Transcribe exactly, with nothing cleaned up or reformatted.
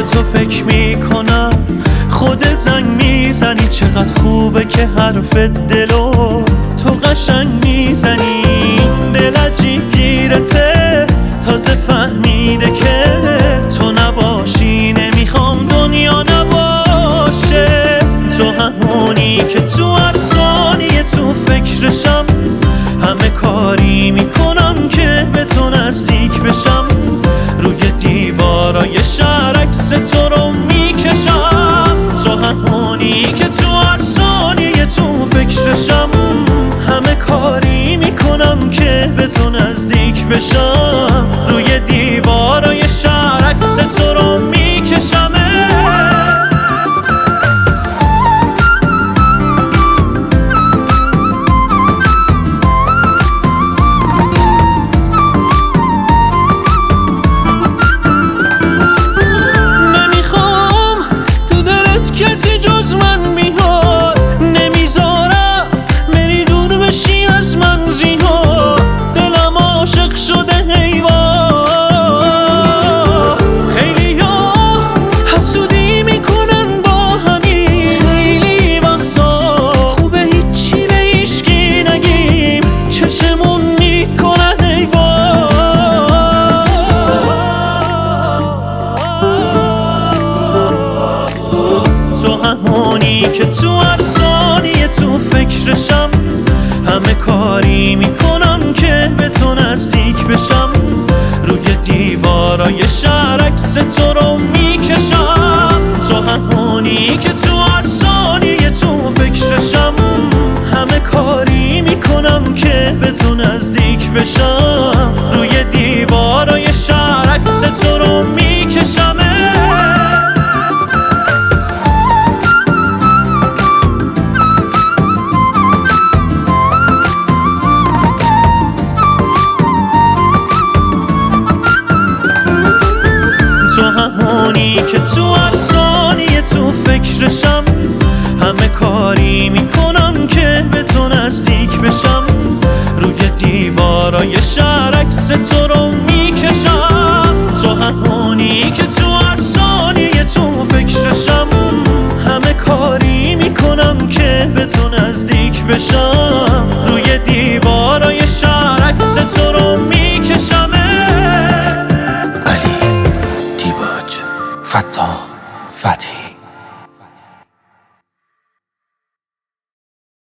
تو فکر میکنم خودت زنگ میزنی. چقدر خوبه که حرف دلو تو قشنگ میزنی. دل عجیب گیرته تازه فهمیده که تو نباشی نمیخوام دنیا نباشه. تو همونی که تو هر ثانیه تو فکرشم، همه کاری میکنم که به تو نزدیک بشم. روی دیوارای شهر عکس تو رو میکشم. تو همونی که تو هر ثانیه تو فکرشم، همه کاری میکنم که به تو نزدیک بشم. روی دیوارای شهر عکس تو رو میکشم. کسی جز من میاد نمیذارم بری دور بشی از من زیاد. دلم عاشق شده حیوان. خیلی ها حسودی میکنن با همین. خیلی وقتا خوبه هیچی به هیچکی نگیم، چشمون میکنن حیوان. تو همونی که تو هر ثانیه تو فکرشم، همه کاری میکنم که به تو نزدیک بشم. روی دیوارای شهر عکس تو رو میکشم. تو همونی که تو هر ثانیه تو فکرشم، همه کاری میکنم که به تو نزدیک بشم. روی دیوارای شهر عکس تو رو میکشم. تو همونی که تو هر ثانیه تو فکرشم، همه کاری میکنم که به تو نزدیک بشم. روی دیوارای شهر عکس تو رو میکشم. تو همونی که تو هر ثانیه تو فکرشم، همه کاری میکنم که به تو نزدیک بشم. روی دیوارای شهر عکس تو رو میکشم. فتاح فتحی